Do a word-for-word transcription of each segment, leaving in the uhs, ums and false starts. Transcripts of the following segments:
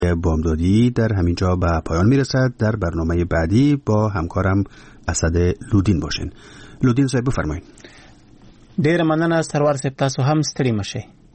بامدادی در همینجا به پایان میرسد. در برنامه بعدی با همکارم اسد لودین باشین. لودین صاحب بفرمایید. ډیر مننه سرور صاحب، تاسو هم ستړي مشئ.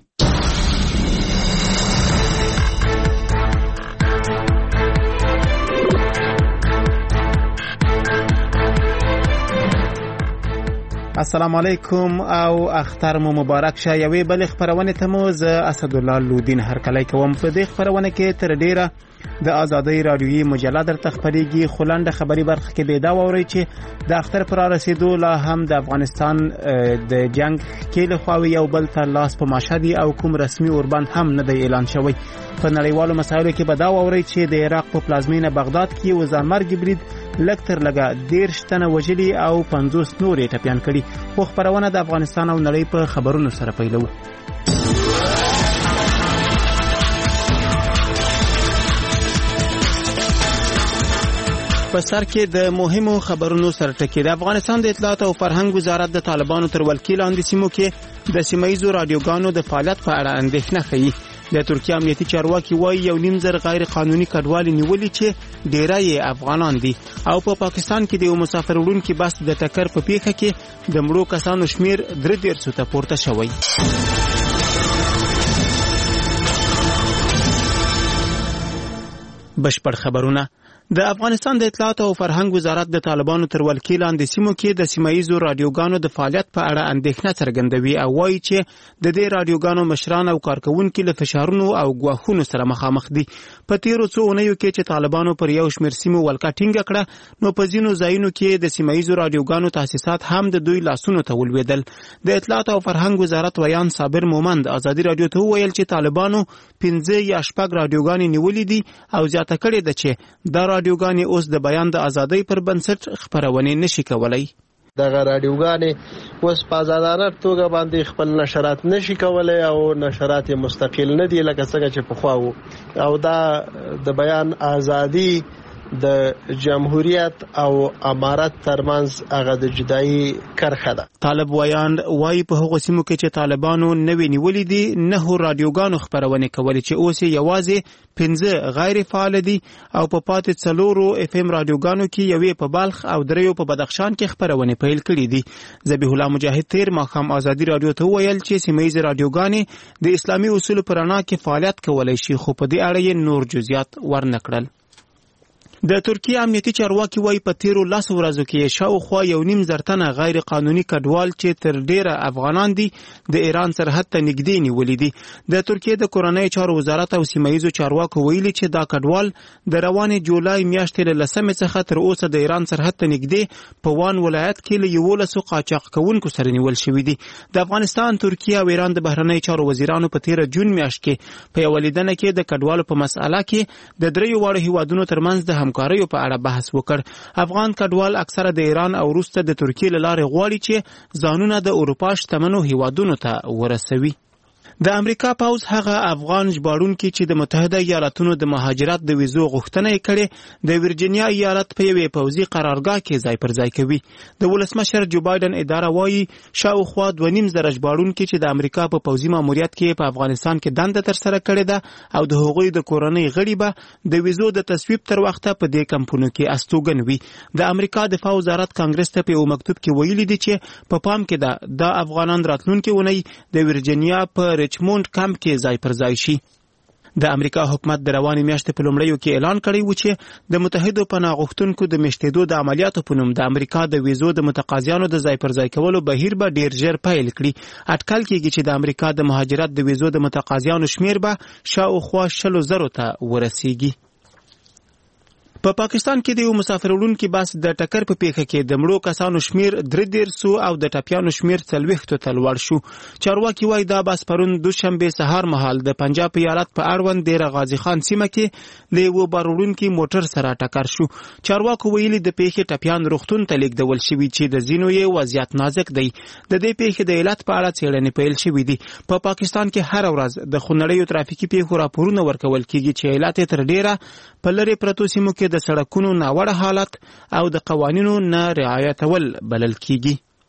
السلام علیکم او اختر مو مبارک شه. یوې بلې خبرونه ته مو زه اسدالله لودین هرکلی کوم. په دې خبرونه کې تر ډیره د آزادۍ رادیویي مجله درته خبرېږي، خو لنډه خبري برخه کې به دا واورئ چې د اختر پر رسیدو لا هم د افغانستان د جنگ کې له خوا یو بل ته لاس په ماشه دي او کوم رسمي اوربند هم نه دی اعلان شوی. په نړیوالو مسایلو کې به دا واورئ چې د عراق په پلازمینه بغداد کې یو ځانمرګي برید لږ تر لږه دېرش تنه وژلي او پنځوس نور یې ټپیان کړي. خو خبرونه د افغانستان او نړۍ په خبرونو سره پیلوو. په سر کې د مهمو خبرونو سره ټکی. د افغانستان د اطلاعات او فرهنګ وزارت د طالبانو تر ولکې لاندې سیمو کې د سیمایي رادیوګانو د فعالیت په اړه اندېښنه ښیي. د ترکیه امنیتي چارواکي وایي یو نیم زر غیر قانوني کډوال نیولي چې ډیری یې افغانان دي. او په پا پاکستان کې د یو مسافر وړونکي بس د ټکر په پیښه کې د مړو کسانو شمیر درې دېرشو ته پورته شوی. بشپړ خبرونه. د افغانستان د اطلاعات او فرهنګ وزارت د طالبانو تر ولکې لاندې سیمو کې د سیمایي رادیوګانو د فعالیت په اړه اندېښنه څرګندوي او وایي چې د دې رادیوګانو مشران او کارکونکي له فشارونو او ګواښونو سره مخامخ دي. په تیرو څو اونیو کې چې طالبانو پر یو شمېر سیمو ولکه ټینګه کړه، نو په ځینو ځایونو کې د سیمایي رادیوګانو تاسیسات هم د دوی لاسونو ته ولوېدل. د اطلاعات او فرهنګ وزارت ویان صابر مومند ازادي رادیو ته وویل چې طالبانو پنځه یا شپږ رادیوګانې نیولې دي او زیاته کړې ده چې دا رادیوګانې اوس د بیان د ازادۍ پر بنسټ خبرونه نشي کولای. دغه رادیوګانې اوس په آزادانه توګه باندې خپل نشرات نشي کولای او نشرات مستقل نه دي لکه څنګه چې پخوا وو. او دا د بیان ازادي د جمهوریت او امارت ترمنځ هغه د جدایي کرخه ده. طالب ویان وایي په هغو سیمو کې چې طالبانو نوې نیولې دي نه رادیوګانو خبرونه کولې چې اوس یوازې پنځه غیر فعال دي او په پاتې څلورو اف ام رادیوګانو کې یوې په بلخ او دریو په بدخشان کې خبرونه پیل کړې دي. ذبیح الله مجاهد تیر ماښام ازادي رادیو ته ویل چې سیمایي رادیوګانې د اسلامي اصولو پر رڼا کې فعالیت کولای شي، خو په دې اړه یې نور جزئیات ورنکړل. د ترکیه امنیتي چارواکي وایي په تیرو لس ورځو کې شاوخوا یو نیم زر تنه غیر قانوني کډوال چې تر ډیره افغانان دي د ایران سرحد ته نږدې نیولي دي. د ترکیه د کورنۍ چارو وزارت او سیمایي چارواکو ویلي چې دا کډوال د روانې جولای میاشتې له لسمې څخه تر اوسه د ایران سرحد ته نږدې په وان ولایت کې له یولسو قاچاق کوونکو سره نیول شوي دي. د افغانستان، ترکیه او ایران د بهرنۍ چارو وزیرانو په تیره جون میاشت کې په یوه لیدنه کې د کډوالو په مسأله کې د دریو واړو هیوادونو ترمنځ د همکاریو په اړه بحث وکړ. افغان کډوال اکثره د ایران او روسیې د ترکیې له لارې غواړي چې ځانونه د اروپا شتمنو هیوادونو ته ورسوي. د امریکا پوز هغه افغان ژباړونکي چې د متحده ایالاتونو د مهاجرت د ویزو غوښتنه یې کړې د ورجینیا ایالت په یوې پوځي قرارګاه کې ځای پر ځای کوي. د ولسمشر جو بایدن اداره وایي شاوخوا دوه نیم زره ژباړونکي چې د امریکا په پوځي ماموریت کې په افغانستان کې دنده ترسره کړې ده او د هغوی د کورنۍ غړي به د ویزو د تصویب تر وخته په دې کمپونو کې استوګن وي. د امریکا دفاع وزارت کانګرس ته په یو مکتوب کې ویلي دي چې په پا پام کې ده د افغانان راتلونکي ونی د ورجینیا په ریچموند کمپ کې ځای پر ځای شي. د امریکا حکومت د روانې میاشتې په لومړیو کې اعلان کړی و چې د متحدو پناه غوښتونکو د میشتېدو د عملیاتو په نوم د امریکا د ویزو د متقاضیانو د ځای پر ځای کولو بهیر به ډیر ژر پیل کړي. اټکل کېږي چې د امریکا د مهاجرت د ویزو د متقاضیانو شمیر به شاوخوا شلو زرو ته ورسیږي. په پا پاکستان کې د یو مسافر وړونکي بس د ټکر په پیښه کې د مړو کسانو شمیر درې دېرشو او د ټپیانو شمیر څلوېښتو ته لوړ شو. چارواکي وایي دا بس پرون دوشنبه سهار مهال د پنجاب ایالت په اړوند د غازي خان سیمه کې له یو بار وړونکي موټر سره ټکر شو. چارواکو ویلي د پیښې ټپیان روغتون ته لیږدول شوي چې د ځینو یې وضعیت نازک دی. د دې پیښې د علت په اړه څېړنې پیل شوي دي. په پا پاکستان کې هر ورځ د خونړیو ترافیکي پیښو راپورونه ورکول کېږي چې علت یې تر ډیره په لرې پرتو سیمو کې د سړکونو ناوړه حالت او د قوانینو نه رعایتول بلل کیږي.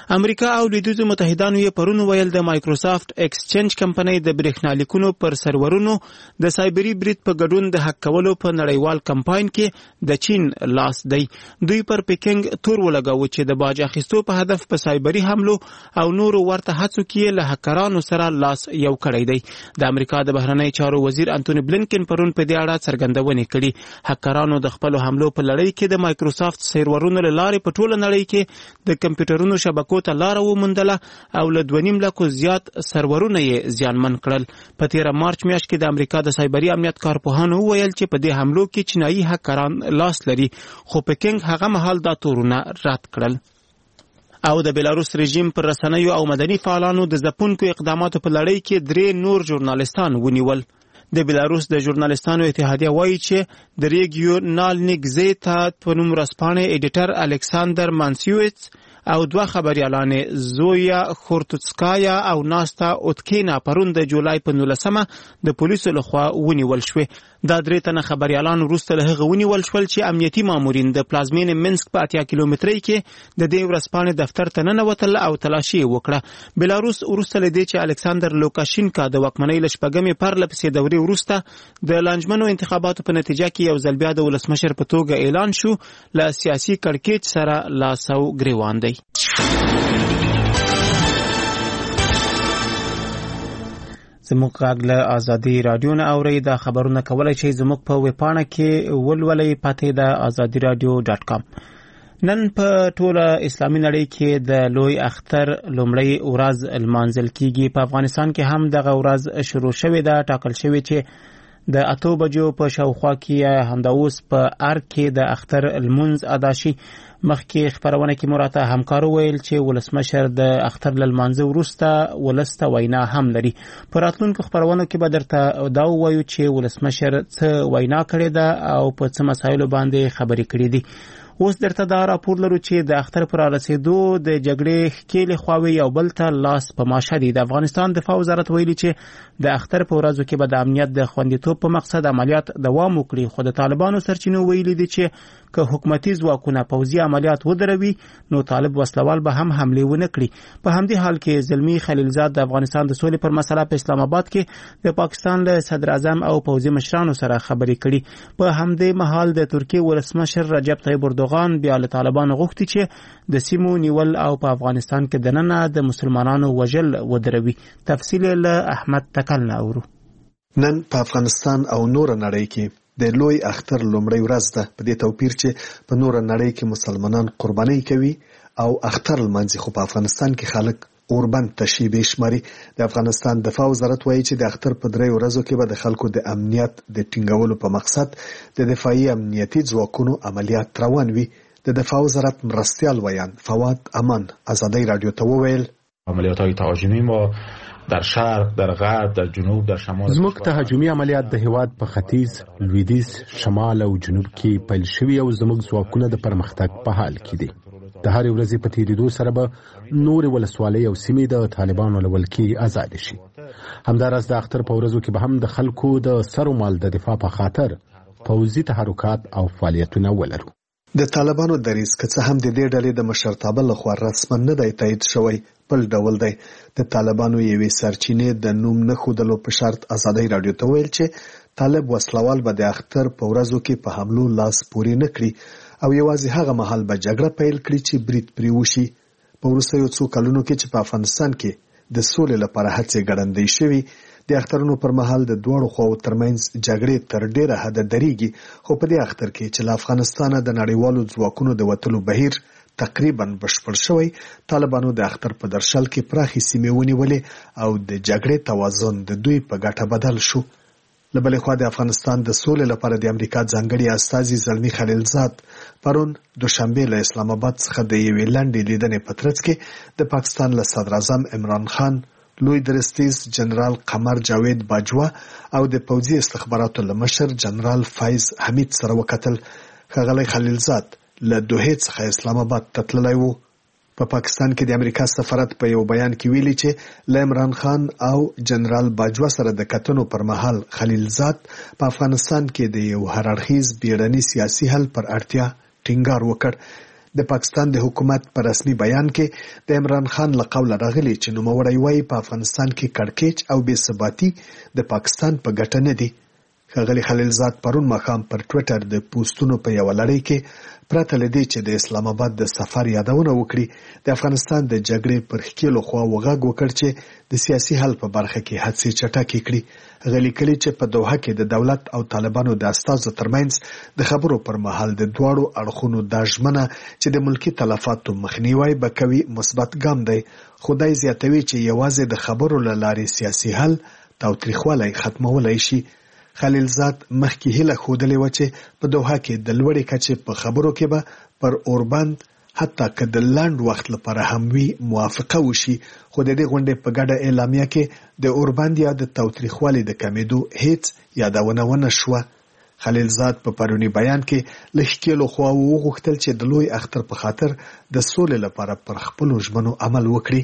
امریکا او لویدیځو متحدانو یې پرون ویل د مایکروسافت ایکسچینج کمپنۍ د برېښنالیکونو پر سرورونو د سایبری برید په ګډون د حق کولو په نړیوال کمپاین کې د چین لاس دی. دوی پر پیکنګ تور ولګاوه چې د باج اخیستو په هدف په سایبری حملو او نورو ورته هڅو کې له هکرانو سره لاس یو کړی دی. د امریکا د بهرنی چارو وزیر انټونی بلینکن پرون په دې اړه څرګندونې کړي. هکرانو د خپل حملو په لړۍ کې د مایکروسافت سرورونو له لارې په ټوله نړۍ کې د کمپیوټرونو شبکو ته لار وموندله او له دوه نیم لکو زیات سرورونه یې زیانمن کړل. په تیره مارچ میاشت کې د امریکا د سایبری امنیت کارپوهانو وویل چې په دې حملو کې چینایي هکران لاس لري، خو پکینګ هغه مهال دا تورونه رد کړل. او د بیلاروس رژیم پر رسنیو او مدني فعالانو د ځپونکو اقداماتو په لړۍ کې درې نور ژورنالیستان ونیول. د بیلاروس د ژورنالیستانو اتحادیه وایي چې د ریګیونالني ګزیتا په نوم ورځپاڼې ایډیټر الکساندر مانسیویټس او دوه خبریالانې زویا خورتوتسکایا او ناستا اوتکینا پرون د جولای په نولسمه د پولیسو لخوا ونیول شوې. دا درې تنه خبریالان وروسته له هغه ونیول شول چې امنیتي مامورین د پلازمینې منسک په اتیا کیلومترۍ کې د دې ورځپاڼې دفتر ته ننوتل او تلاشي وکړه. بیلاروس وروسته له دې چې الکساندر لوکاشینکا د واکمنۍ له شپږمې پرله پسې دورې وروسته د لانجمنو انتخاباتو په نتیجه کې یو ځل بیا د ولسمشر په توګه اعلان شو، له سیاسي کړکېچ سره لاس او ګریوان دی. زموږ غږ له ازادي رادیو نه اورئ. دا خبرونه کولای شئ زموږ په ویبپاڼه کې ولولئ، پته د ازادي رادیو ډاټ کام. نن په ټوله اسلامي نړۍ کې د لوی اختر لومړی ورځ لمانځل کیږي. په افغانستان کې هم دغه ورځ شروع شوې ده. ټاکل شوې چې د اتو بجو په شاوخوا کې همدا اوس په ارګ کې د اختر لمونځ ادا شي. مخکې خبرونه کې مراته همکارو ویل چې ولسمشر د اختر لمانځه وروسته ولسته وینا هم لري. په راتلونکو خبرونو کې به درته دا ووایو چې ولسمشر څه وینا کړې ده او په څه مسایلو باندې خبرې کړې دي. اوس درته دا راپور لرو چې د اختر پر رسیدو د جګړې ښکېلې خواوې یو بل ته لاس په ماشه دي. د افغانستان دفاع وزارت ویلي چې د اختر په ورځو کې به د امنیت د خوندیتوب په مقصد عملیات دوام وکړي، خو د طالبانو سرچینو ویلي دي چې که حکومتي ځواکونه پوځي عملیات ودروي نو طالب وسلوال به هم حمله ونه کړي. په همدې حال کې زلمی خلیلزاد د افغانستان د سولې پر مسله په اسلام آباد کې د پاکستان له صدر اعظم او پوځي مشرانو سره خبرې کړي. په همدې مهال د ترکیې ولسمشر رجب طیب اردوغان بیا له طالبانو غوښتي چې د سیمو نیول او په افغانستان کې دننه د مسلمانانو وژل ودروي. تفصیل له احمد تکل نه اورو. نن په افغانستان او نور نړۍ کې د لوی اختر لومړی ورځ ده، په دې توپیر چې په نور نړۍ کې مسلمانان قرباني کوي او اختر لمانځي، خو په افغانستان کې خلک اوربند تشیبه شماري. د افغانستان دفاع وزارت وایي چې د اختر په درې ورځو کې به د خلکو د امنیت د ټینګولو په مقصد د دفاعي امنیتي ځواکونو عملیات روان وي. د دفاع وزارت مرستیال ویان فواد امان ازادي رادیو ته وویل عملیات‌های تهاجمی ما در شرق، در غرب، در جنوب، در شمال زموږ تهاجمي عملیات د هیواد په ختیځ، لویدیځ، شمال او جنوب کې پیل شوي او زموږ ځواکونه د پرمختګ په حال کې دي. د هرې ورځې په تیریدو سره به نورې ولسوالۍ او سیمې د طالبانو له ولکې آزاد شي. همداراز د اختر په ورځو کې به هم د خلکو د سر و مال د دفاع په خاطر پوځي تحرکات او فعالیتونه ولرو. د طالبانو دریځ که څه هم د دې ډلې د مشرتابه لخوا رسما نه دی تایید شوی، بل ډول دی. د طالبانو یوې سرچینې د نوم نه ښودلو په شرط ازادي رادیو ته ویل چې طالب وسلوال به د اختر په ورځو کې په حملو لاس پورې نه کړي او یوازې هغه مهال به جګړه پیل کړي چې برید پرې وشي. په وروستیو څو کلونو کې چې په افغانستان کې د سولې لپاره هڅې ګړندۍ شوي، د اخترونو پر مهال د دوړو خواو ترمنځ جګړې تر ډیره حده درېږي، خو په دې اختر کې چې له افغانستانه د نړیوالو ځواکونو د وتلو بهیر تقریبا بشپړ شوی، طالبانو د اختر په درشل کې پراخې سیمې ونیولې او د جګړې توازن د دوی په ګټه بدل شو. له بلې خوا د افغانستان د سولې لپاره د امریکا ځانګړي استازي زلمی خلیلزاد پرون دوشنبه له اسلام آباد څخه د یوې لنډې لیدنې په ترڅ کې د پاکستان له صدر اعظم عمران خان، لوی درستیز جنرال قمر جاوید باجوا او د پوځي استخباراتو له مشر جنرال فایز حمید سره وکتل. ښاغلی خلیلزاد له دوحې څخه اسلام آباد ته تللی و. په پاکستان کې د امریکا سفارت په یو بیان کې ویلي چې له عمران خان او جنرال باجوا سره د کتنو پر مهال خلیلزاد په افغانستان کې د یو هر اړخیز بیړني سیاسي حل پر اړتیا ټینګار وکړ. د پاکستان د حکومت په رسمي بیان کې د عمران خان له قوله راغلي چې نوموړی وایي په افغانستان کې کړکېچ او بې ثباتي د پاکستان په ګټه نه دي. ښاغلي خلیلزاد پرون ماښام پر ټویټر د پوسټونو په یوه لړۍ کې پرته له دې چې د اسلام آباد د سفر یادونه وکړي د افغانستان د جګړې پر ښکېلو خواوو غږ وکړ چې د سیاسي حل په برخه کې هڅې چټکې کړي. هغه لیکلي چې په دوحه کې د دولت او طالبانو د استازو ترمنځ د خبرو پر مهال د دواړو اړخونو دا ژمنه چې د ملکي تلفاتو مخنیوی به کوي مثبت ګام دی. خدای زیاتوي چې یوازې د خبرو له لارې سیاسي حل تاوتریخوالی ختمولی شي. خلیلزاد مخکې هیله ښودلې وه چې په دوحه کې د لوړې کچې په خبرو کې به پر اوربند حتی که د لنډ وخت لپاره هم وي موافقه وشي، خو د دې غونډې په ګډه اعلامیه کې د اوربند یا د تاوتریخوالي د کمېدو هیڅ یادونه ونه شوه. خلیلزاد په پروني بیان کې له ښکېلو خواوو وغوښتل چې د لوی اختر په خاطر د سولې لپاره پر خپلو ژمنو عمل وکړي.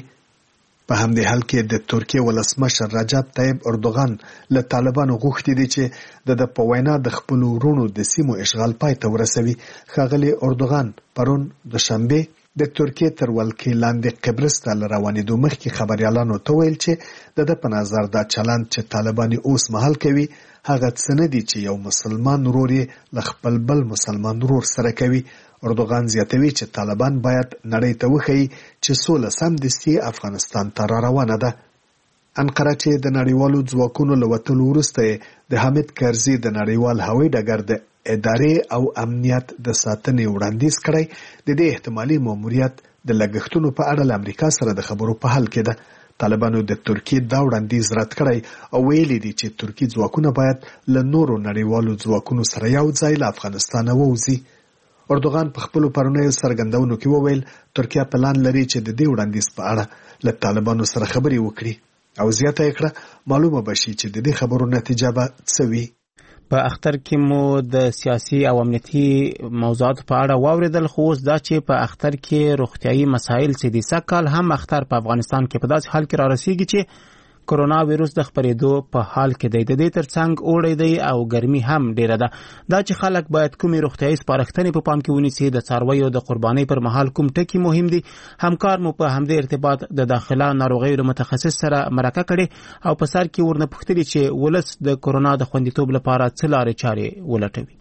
په همدې حال کې د ترکیې ولسمشر رجب طیب اردوغان له طالبانو غوښتي دي چې د د په وینا د خپلو وروڼو د سیمو اشغال پای ته ورسوي. ښاغلي اردوغان پرون د شنبې د ترکیې تر ولکې لاندې قبرس ته له روانېدو مخکې خبریالانو ته ویل چې د ده په نظر دا چلند چې طالبان اوس مهال کوي هغه څه نه دي چې یو مسلمان ورور یې له خپل بل مسلمان ورور سره کوي. اردوغان زیاتوي چې طالبان باید نړۍ ته وښیي چې سوله سمدستي افغانستان ته را روانه ده. انقره چې د نړیوالو ځواکونو له وتلو وروسته د حامد کرزي د نړیوال هوایي ډګر د ادارې او امنیت د ساتنې وړاندیز کړی د دې احتمالي ماموریت د لګښتونو په اړه له امریکا سره د خبرو په حال کې ده. طالبانو د ترکیې دا وړاندیز رد کړی او ویلي دي چې ترکي ځواکونه باید له نورو نړیوالو ځواکونو سره یو ځای له افغانستانه ووځي. اردوغان په خپلو پرونیو څرګندونو کې وویل ترکیه پلان لري چې د دې وړاندیز په اړه له طالبانو سره خبرې وکړي او زیاته یې کړه معلومه به شي چې د دې خبرو نتیجه به څه وي. په اختر کې مو د سیاسي او امنیتي موضوعاتو په اړه واوریدل، خو اوس دا چې په اختر کې روغتیايي مسایل څه دي. سږکال هم اختر په افغانستان کې په داسې حال کې را رسیږي چې کرونا ویروس د خپرېدو په حال کې دی. د دې ترڅنګ اوړی دی او ګرمي هم ډیره ده. دا چې خلک باید کومې روغتیايي سپارښتنې په پام کې ونیسي، د څارویو د قربانۍ پر مهال کوم ټکي مهم دي. همکار مو په همدې ارتباط د داخله ناروغیو متخصص سره مرکه کړې او په سر کې ورنه پوښتلي چې ولس د کرونا د خوندیتوب لپاره څه لارې چارې ولټوي.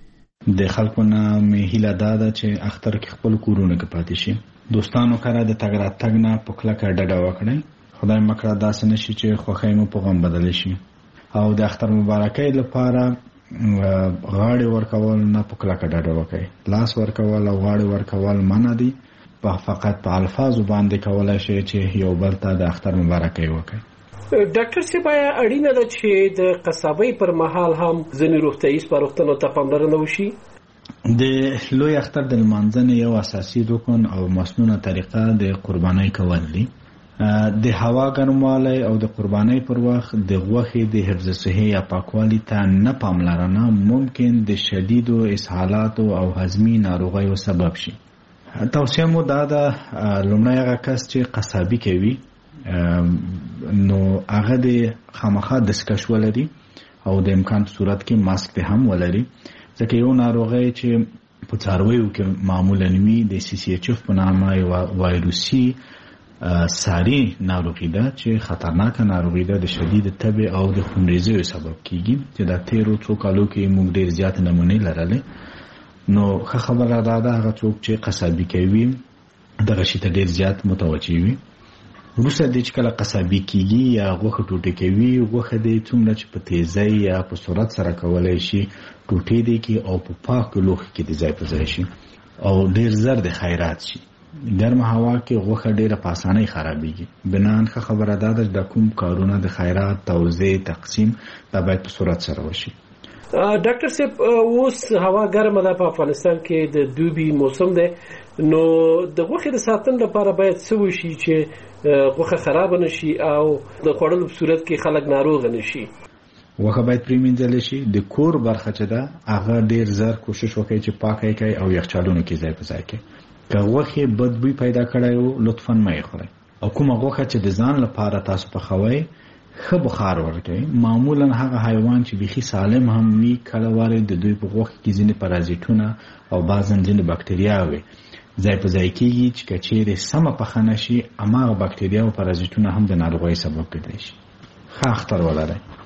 د خلکو نه مې هیله دا ده چې اختر کې خپل کورونه کې پاتې شي. دوستانو کره د تګ راتګ نه په کلکه ډډه وکړئ. خدای مکړه داسې نشي چې خوښۍ مو په غم بدل شي. او د اختر مبارکۍ لپاره غاړې ورکول نه په کلکه ډډه وکړئ. لاس ورکول او غاړې ورکول منع دي. په فقط په الفاظو باندې کولای شي چې یو بل ته د اختر مبارکۍ وکړي. ډاکټر صاحب اړینه ده چې د قصابۍ پر مهال هم ځینې روغتیايي سپارښتنو ته پاملرنه وشي. د لوی اختر د لمانځنې یو اساسي رکن او مسنونه طریقه د قربانۍ کول دي. د هوا ګرموالی او د قربانۍ پر وخت د غوښې د حفظ صحي یا پاکوالي ته نه پاملرنه ممکن د شدیدو اسهالاتو او هضمي ناروغیو سبب شي. توصیه مو دا ده لومړی هغه کس چې قصابي کوي نو هغه د خامخا دستکش ولري او د امکان په صورت کې ماسک ته هم ولري، ځکه یو ناروغي چې په څارویو کې معمولا وي د سی سی ایچ اف په نامه یو وایروسي ساری ناروغي ده چې خطرناکه ناروغي ده، د شدید تبه او د خونریزیو سبب کیږي چې د تیرو څو کالو کې موږ ډیر زیات نمونې لرلې. نو ښه خبره ده هغه څوک چې قصابي کوي دغه شي ته ډیر زیات متوجي وي. وروسته د چې کله قصابي کیږي یا غوښه ټوټه کوي، غوښه د څومره چې په تیزی یا په سرعت سره کولای شي ټوټې دي کې او په پاک لوښي کې د ځای په ځای شي او ډیر زر د خیرات شي. ګرمه هوا کې غوښه ډیره په اسانۍ خرابېږي. بنان ښه خبره ده چې د کوم کارونه د خیرات توزیع تقسیم دا باید په سرعت سره وشي. ډاکټر صاحب اوس هوا ګرمه ده، په افغانستان کې د دوبي موسم دی، نو د غوښې د ساتنې لپاره باید څه وشي چې غوښه خراب نشي او د خوړلو په صورت کې خلک ناروغ نشي؟ غوښه باید پریمنځل شي. د کور برخه چې ده هغه ډیر زر کوشش وکړي چې پاکه کړي او یخچالونو کې ځای په ځای کړي. که غوښه بدبوی پیدا کړی وو لطفاً مه یې خورئ. او کومه غوښه چې د ځان لپاره تاسو پخوئ ښه بخار ورکوي. معمولا هغه حیوان چې بیخي سالم هم وي کله وارې د دوی په غوښه کې ځینې پرازیټونه او بعضاً ځینې بکټریاوې ځای په ځای کېږي چې که چیرې سمه پخه نشي هماغه باکتریا او پرازیتونه هم د ناروغۍ سبب کېدای شي. ښه اختر ولرئ.